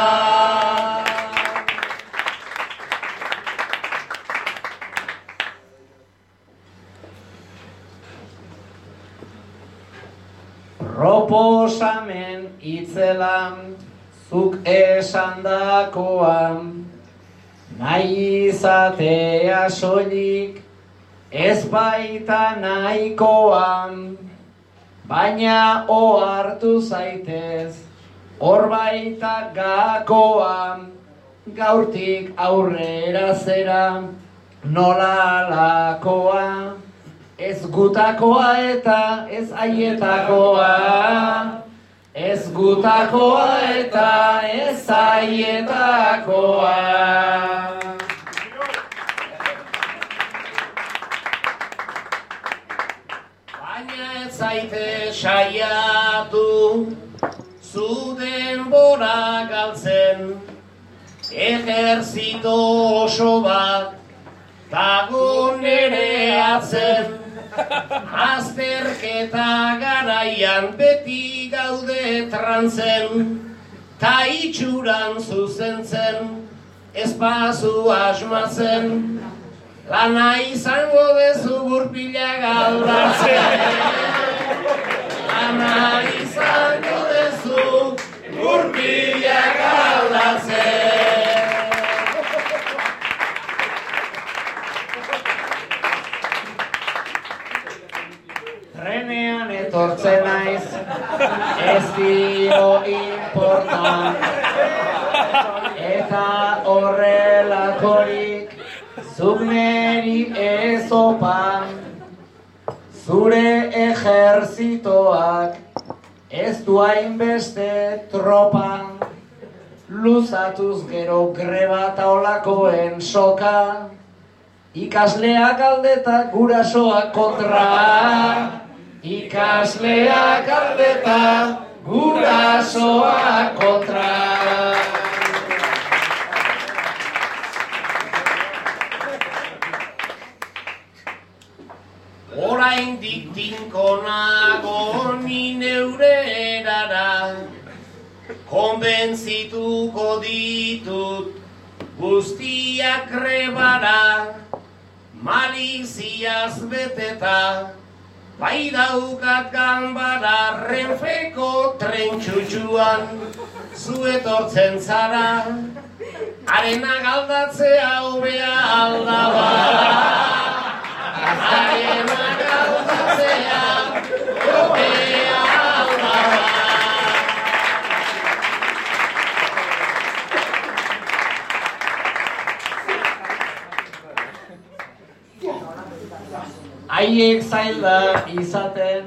Proposamen itzelan, zuk esandakoan, nahi izatea soilik, ez baita nahikoan, baina ohartu zaitez, hor baita gakoan, gaurtik aurrera zera, nola lakoa. Ez gutakoa eta ez aietakoa, ez gutakoa eta ez aietakoa. Baina ez zaite saiatu, zu denbora galtzen, ejerzito oso bat, dago nere atzen. Azterketa garaian beti gaude trantzen, ta itxuran zuzentzen, espazu asmatzen, lana izango dezu gurpila galdatzen. Lana izango dezu gurpila galdatzen. Trenean etortzen naiz, ez dio importan, eta horrelakorik zuk neri ezopan, zure ejerzitoak ez du hainbeste tropan, luzatuz gero greba taolakoen soka, ikasleak aldeta gurasoak kontra. Ikasleak aldeta gurasoak kontra. Oraindik tinko nago ni neure erara, konbentzituko ditut guztiak grebara, maliziaz beteta, bai daukat ganbara, Renfeko trentxutxuan zu etortzen zara, arena galdatzea hobea aldaba. Arena galdatzea hobea aldaba. Haiek zailda izaten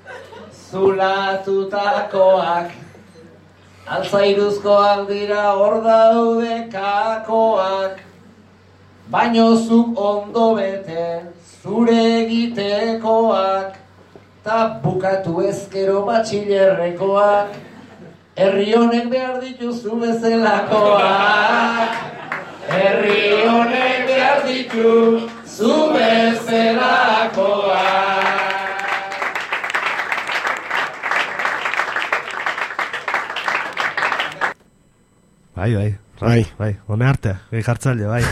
zulatutakoak, altzairuzkoak dira hor daude kakoak, baino zuk ondo bete zure egitekoak, ta bukatu ezkero batxilerrekoak, herri honek behar dituzu bezelakoak, herri honek behar ditu zu bezelakoak. Bai, bai. Bai. Bai, hone arte, gai jartzaile, bai.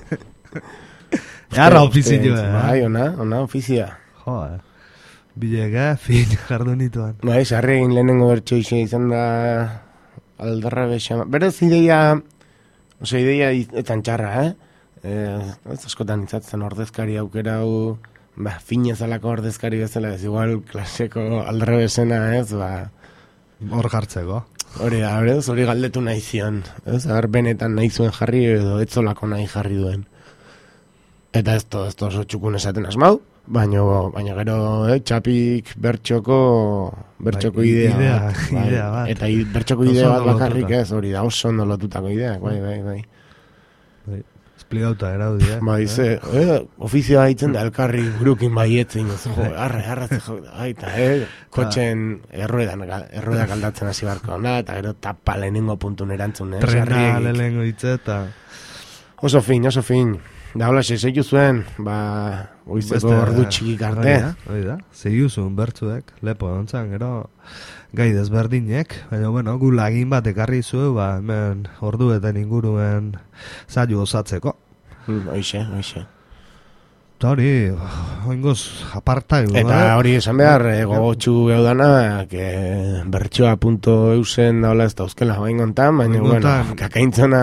Jarra ofizio, eh? Bai, ona, ona ofizia. Jo, eh. Bilega, fin, jardun nituan. Bai, sarri egin lehenengo bertxo izan da aldarra bexama. Berez ideia, oso ideia etan txarra, eh? Eh, ez askotan itzatzen ordezkari aukera hau, ba, finezalako ordezkari bezala, ez igual klaseko aldarra bezena, ez, ba... Hor jartzeko. Hori da, hori hori galdetu nahi zion, ez, agar benetan nahi zuen jarri edo etzolako nahi jarri duen. Eta ez to, ez to oso txukun esaten asmau, baino, baino gero, eh, txapik bertxoko, bertxoko Bai, idea, idea, bat, bai. idea bat. Eta i- bertxoko Oso idea bat ondo bakarrik lotuta. ez, hori da, oso ondo lotutako ideak, bai, bai, bai. Bai. esplikauta eraudi, eh? Ba, dize, eh, ofizioa hitzen da elkarri burukin baietzen, jo, arre, arratze jo, aita, eh, kotxen erruedan, erruedak aldatzen hasi barko, na, eta gero tapa lehenengo puntun erantzun, eh? Trena lehenengo hitze, eta... Oso fin, oso fin. Da, hola, seizu zuen, ba, oizeko ordu txikik arte. Hori da, seizu zuen bertzuek, lepo ontzan, gero, gai desberdinek, baina, bueno, gu lagin bat ekarri zuen, ba, hemen orduetan inguruen zailo osatzeko. Mm, oixe, oixe. Eta hori, oingoz, aparta egu, eta hori esan behar, eh, gogotxu geudana, que bertsoa punto eusen daula ez dauzkela bain gontan, baina, bueno, kakaintzona...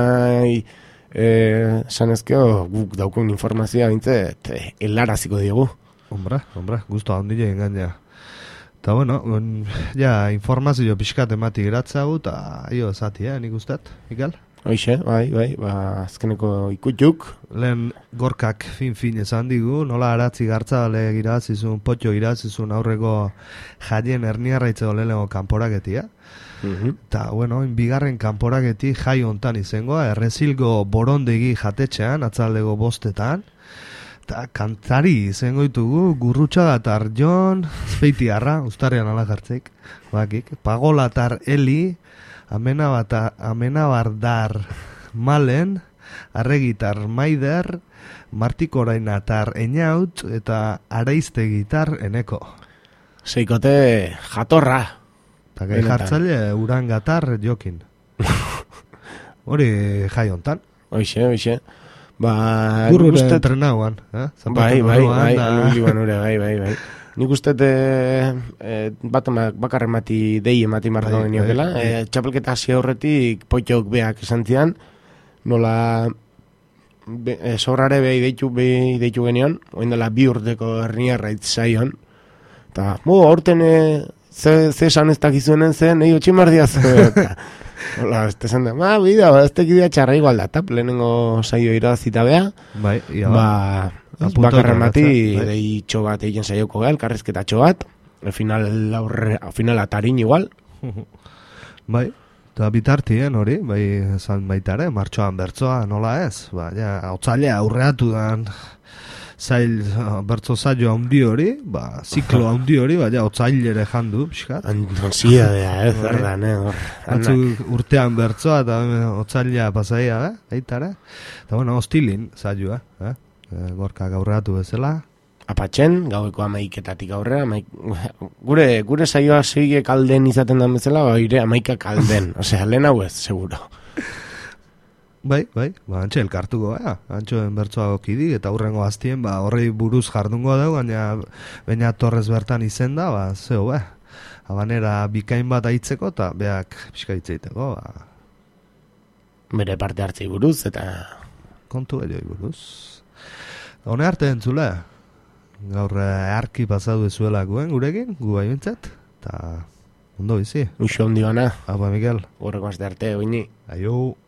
Eh, sanezkeo guk daukun informazioa bintzet helaraziko diogu. Ombra, ombra, guztua ondile engaina. Eta bueno, on, ja informazio pixkat emati geratzagu, eta jo, zati, eh, nik ustat, Mikel? Hoixe, bai, bai, ba, azkeneko ikutuk. Lehen gorkak fin-fin esan digu, nola aratzi gartzabale girazizun, potxo girazizun aurreko jaien erniarraitzeko lehenengo kanporaketia. Eta, uh-huh. bueno, bigarren kanporaketi jai hontan izangoa, errezilgo borondegi jatetxean, atzaldego bostetan, eta kantari izango ditugu, Gurrutxagatar Jon, Azpeitiarra, Uztarrian ala jartzeik, bakik, Pagolatar Eli, Amenabata, Amenabardar Malen, Arregitar Maider, Martikorainatar Einaut, eta Areiztegitar Eneko. Seikote jatorra. Eta gai jartzaile Urangatar Jokin. Hori jai hontan. Hoixe, hoixe. Ba, Gurrure ustet... entrenauan. Eh? Bai, bai, bai, aluliban ure, bai, bai, bai. Nik ustet eh, eh, bat bakarren mati dei emati marko bai, geniokela. Bai, bai. Eh, txapelketa hasi aurretik poitxok beak esan zian, nola be, eh, sobrare behi deitu, behi deitu genion, oin dela bi urteko herniarraitz zaion. Eta, mo, aurten... Eh, Ze, ze esan ez dakizuenen zen, nahi otximar diaz. Hola, ez tezen da, ma, bida, ez tekidea txarra igual da, tap, lehenengo saio irazita bea. Bai, ia ba. Ba, bakarren bati, bai. dei txobat egin saioko gal, karrezketa txobat, final, aurre, final atarin igual. Bai, eta bitartien hori, bai, esan baitare, martxoan bertzoa, nola ez, ba, ja, otzailea aurreatu dan... Zail, uh, bertzo zailo handi hori, ba, ziklo handi hori, ba, ja, otzailere jandu, pixkat. Antzia dea, eh, zerdan, eh. Antzu urtean bertzoa, eta otzailea pasaia, eh, eitare. Eta, bueno, hostilin zailoa, eh, gorka gaurreatu bezala. Apatxen, gaueko amaiketatik aurrera, amaik... gure, gure saioa zeige kalden izaten da bezala, ba, ire amaika kalden, osea, lehen hau ez, seguro. Bai, bai, ba, antxe elkartuko, ja, antxoen bertzoa okidi, eta hurrengo aztien, ba, horrei buruz jardungo dugu, baina baina Torres bertan izen da, ba, zeo, ba, abanera bikain bat aitzeko, eta beak pixka itzeiteko, ba. Bere parte hartzei buruz, eta... Kontu edioi buruz. Hone arte entzule, gaur arki pasadu ezuela guen gurekin, gu bai bintzat, eta ondo bizi. Uxo ondi bana. Apa, Mikel. Horreko azte arte, oini. Aio.